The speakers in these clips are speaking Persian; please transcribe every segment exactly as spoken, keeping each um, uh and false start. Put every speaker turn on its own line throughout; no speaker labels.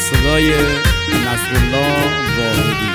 صدای نصرالله واحدی.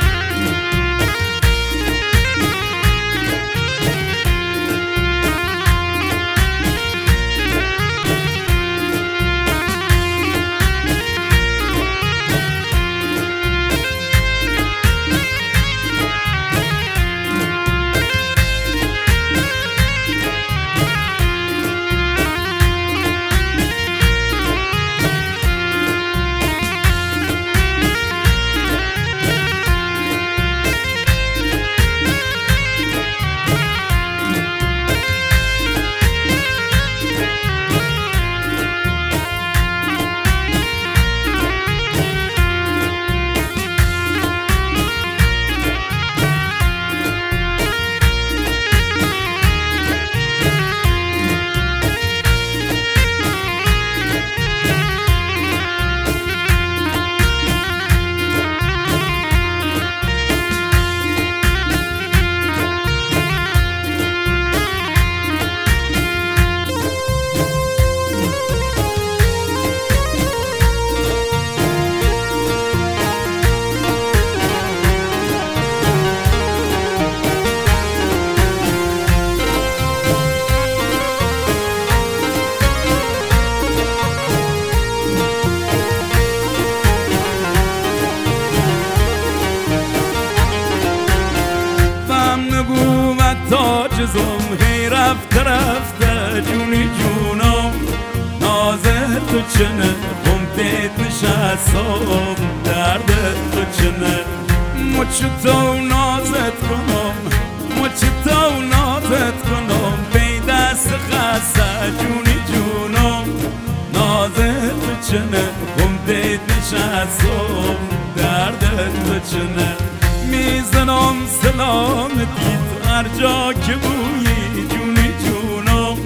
هی رفته رفته جونی جونم نازه تو چنه بمتید نشستم درد تو چنه مچ تو نازت کنم مچ تو نازت کنم بی دست خسته جونی جونم نازه تو چنه بمتید نشستم درد تو چنه میزنم سلامتیت هر جا که بویی جونی جونم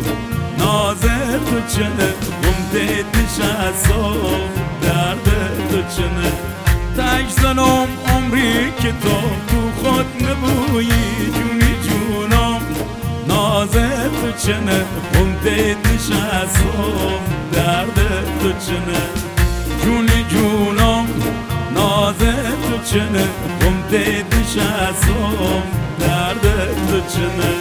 نازه تو چنه بمتید نشستم درد تو چنه تک زنم عمری که تو تو خود نبویی جونی جونم نازه تو چنه بمتید نشستم درد تو چنه جونی جونم نازه تو چنه بمتید نشستم درد تو چنه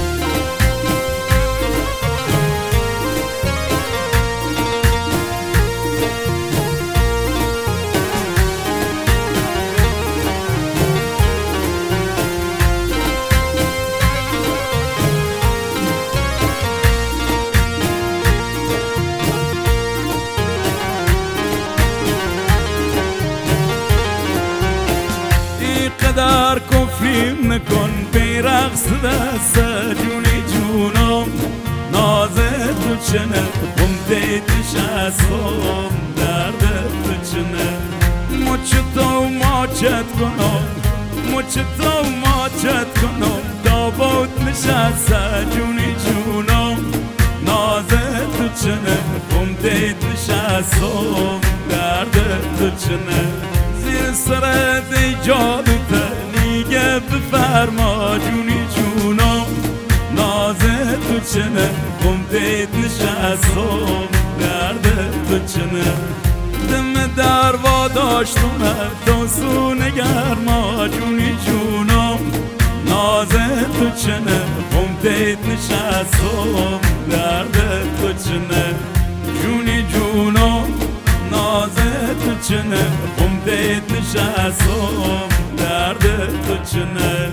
در کفریم نکن بی رقص دست جونی جونم نازه تو چنه بمتید نشستم درد تو چنه مچ تو ماچت کنم مچ تو ماچت کنم دابوت نشسته جونی جونم نازه تو چنه بمتید نشستم درد تو چنه زیر سرت ایجاد نیگه بفرما جونی جونم نازه تو چنه بمتید نشستم درد تو چنه دم در واداشتم تو سو نگرما جونی جونم نازه تو چنه بمتید نشستم درد تو چنه جونی جونم نازه تو چنه بمتید نشستم درد تو چنه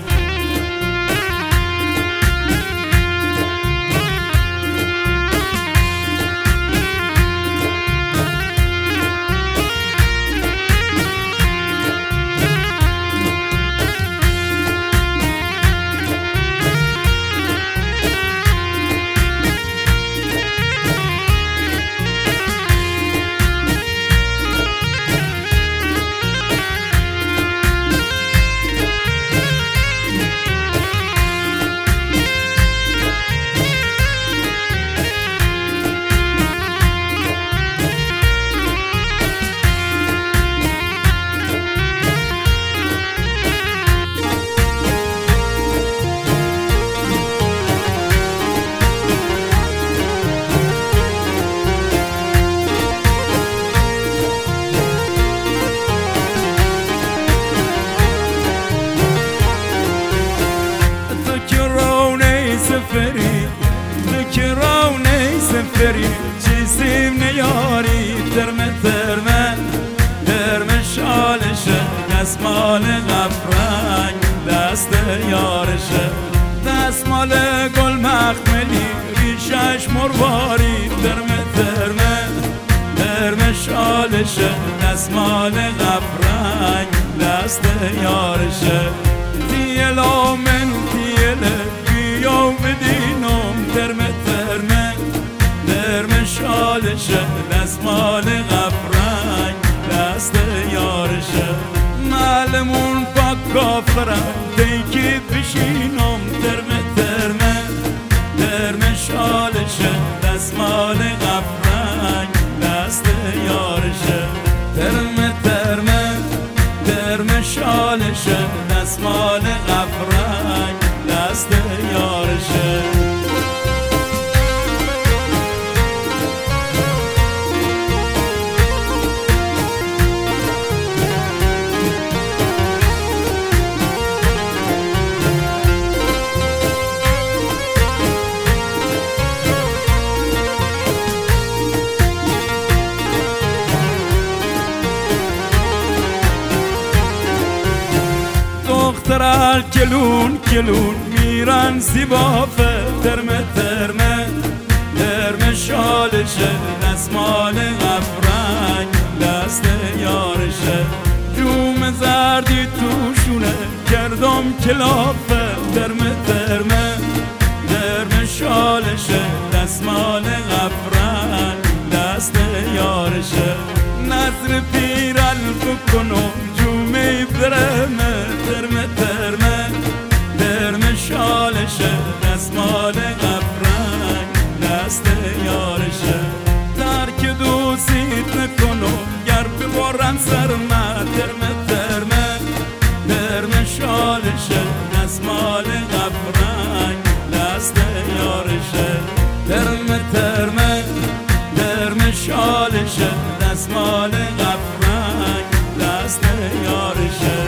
مرباری ترمه ترمه ترمه شالشه دستمال غفرنگ دست یارشه دستمال گل مخملی ریشش مرباری ترمه ترمه ترمه شالشه دستمال غفرنگ دست یارشه دیلا من دیله گیو بدینم ترمه ترمه ترمه شالشه دستمال غفرنگ دست یارشه معلمون پاک کافرم دیکی بشینم ترمه ترمه ترمه شالشه دستمال غفرنگ دست یارشه ترمه ترمه ترمه شالشه دستمال غفرنگ دست یارشه دخترال کلون کلون میرن زیبافه ترمه ترمه ترمه شالشه دستمال غفرنگ دست یارشه جوم زردی توشونه کردم کلافه ترمه ترمه ترمه شالشه دستمال غفرنگ دست یارشه نظر پیرل بکنم جومی برمه ترمه ترمه ترمه شالشه دستمال غفرنگ دست یارشه درک دوستیت نکنم گر ببارم سرمه ترمه ترمه ترمه شالشه دستمال غفرنگ دست یارشه ترمه ترمه ترمه شالشه دستمال غفرنگ دست یارشه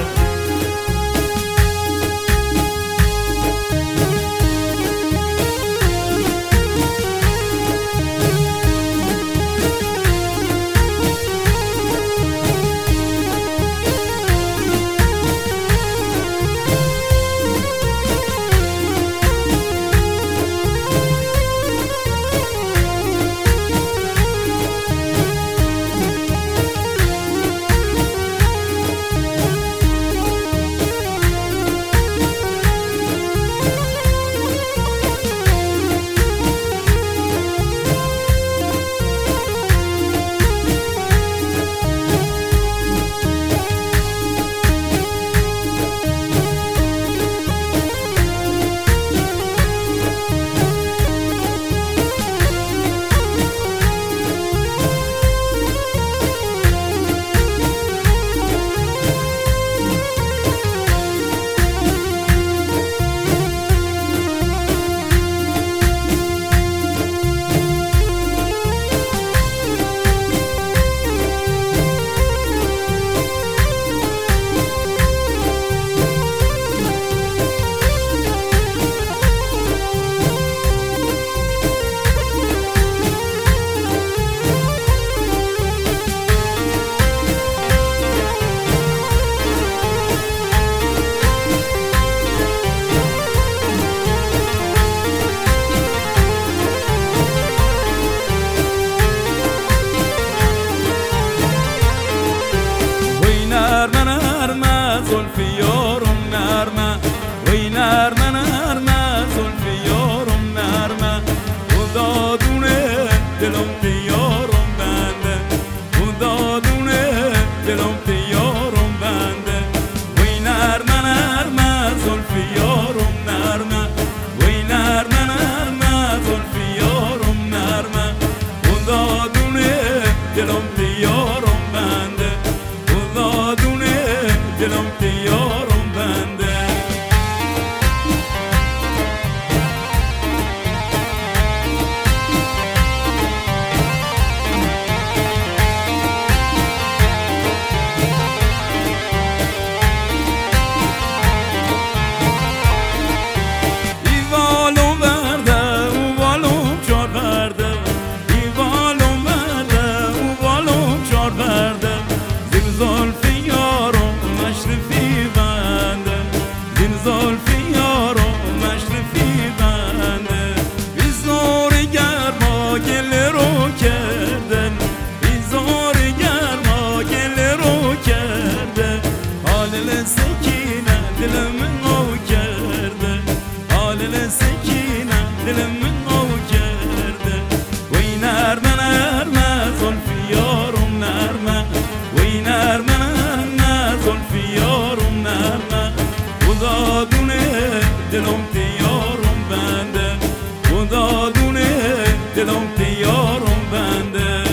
دلم تیارم بنده خدا دونه دلم تیارم بنده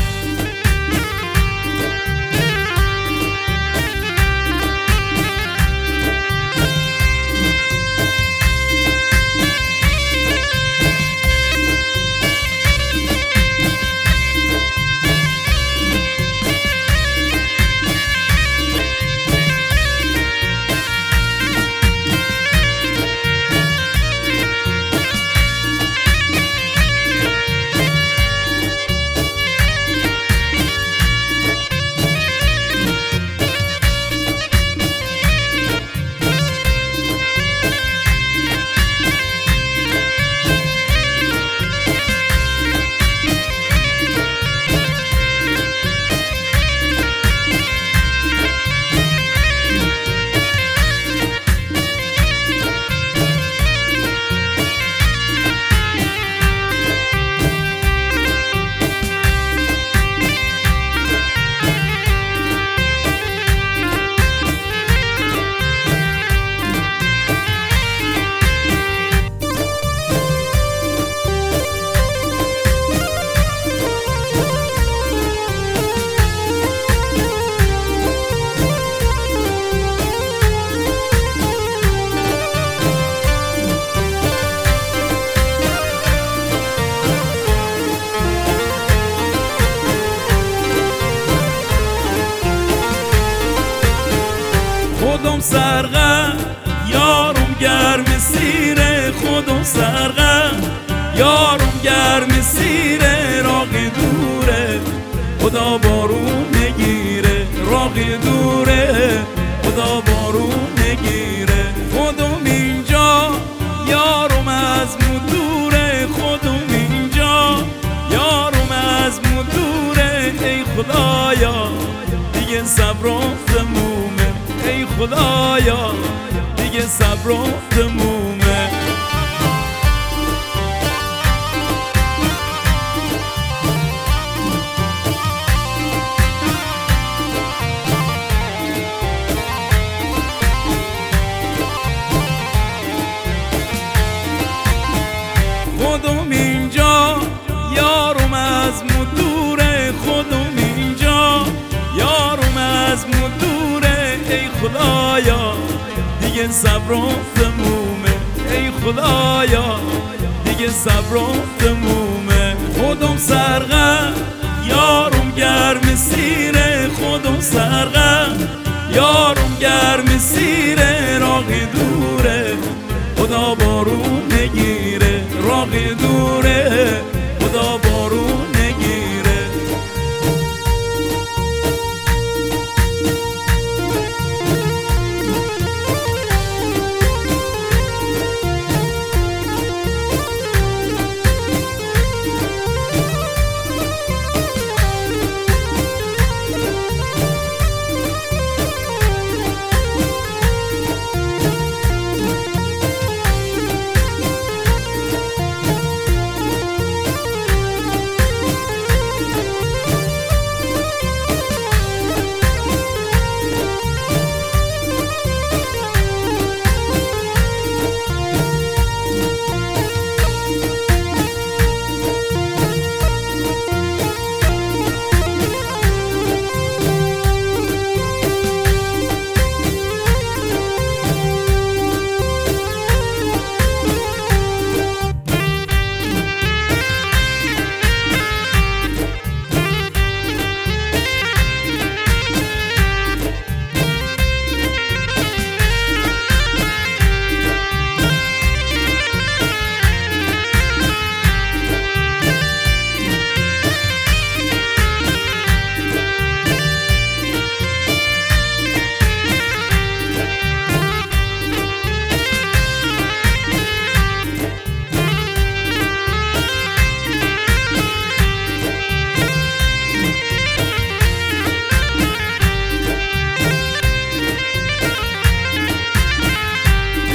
خودم سرغم یارم گرم سیره خودم سرغم یارم گرم سیره راقی دوره خدا بارون نگیره راقی دوره خدا بارون نگیره خودم اینجا یارم از مدوره خودم اینجا یارم از مدوره ای خدایا دیگه صبرم تمومه ای خدایا دیگه صبرم تمومه خودم اینجا یارم از مدوره خودم اینجا یارم از مدوره ای خدایا دیگه صبرم تمومه ای خدایا دیگه صبرم تمومه خودم سرغم یارم گرم سیره خودم سرغم یارم گرم سیره راقی دوره خدا بارون نگیره راقی دوره خدا بارون نگیره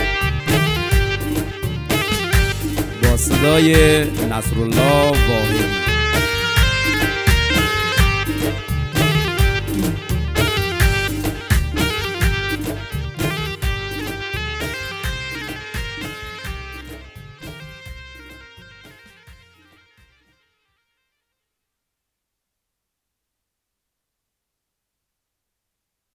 صدای نصرالله واحدی.